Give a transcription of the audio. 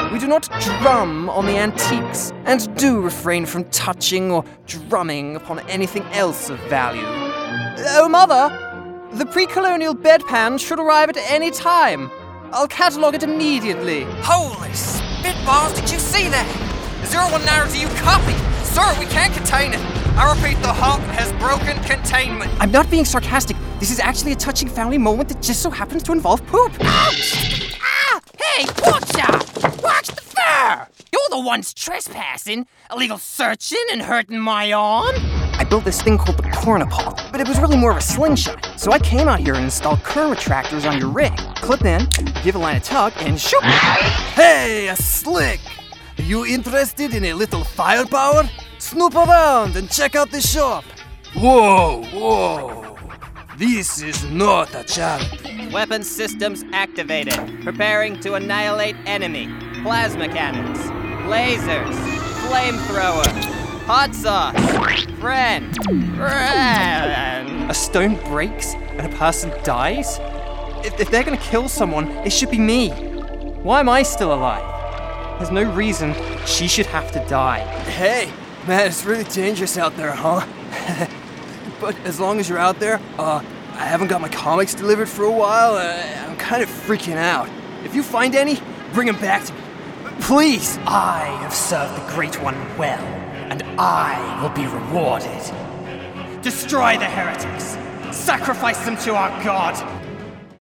We do not drum on the antiques, and do refrain from touching or drumming upon anything else of value. Oh, Mother! The pre-colonial bedpan should arrive at any time. I'll catalogue it immediately. Holy spitballs, did you see that? 019, you copy? Sir, we can't contain it. I repeat, the Hulk has broken containment. I'm not being sarcastic. This is actually a touching family moment that just so happens to involve poop. Ouch! Ah! Hey, watch out! Watch the fur! You're the ones trespassing, illegal searching and hurting my arm. I built this thing called the Cornapod, but it was really more of a slingshot. So I came out here and installed current retractors on your rig. Clip in, give a line of tug, and shoot! Hey, a slick! Are you interested in a little firepower? Snoop around and check out the shop. Whoa. This is not a charity. Weapon systems activated. Preparing to annihilate enemy. Plasma cannons. Lasers. Flamethrower. Hot sauce. Friend. A stone breaks and a person dies? If they're gonna kill someone, it should be me. Why am I still alive? There's no reason she should have to die. Hey, man, it's really dangerous out there, huh? But as long as you're out there, I haven't got my comics delivered for a while. I'm kind of freaking out. If you find any, bring them back to me. Please! I have served the Great One well, and I will be rewarded. Destroy the heretics. Sacrifice them to our God.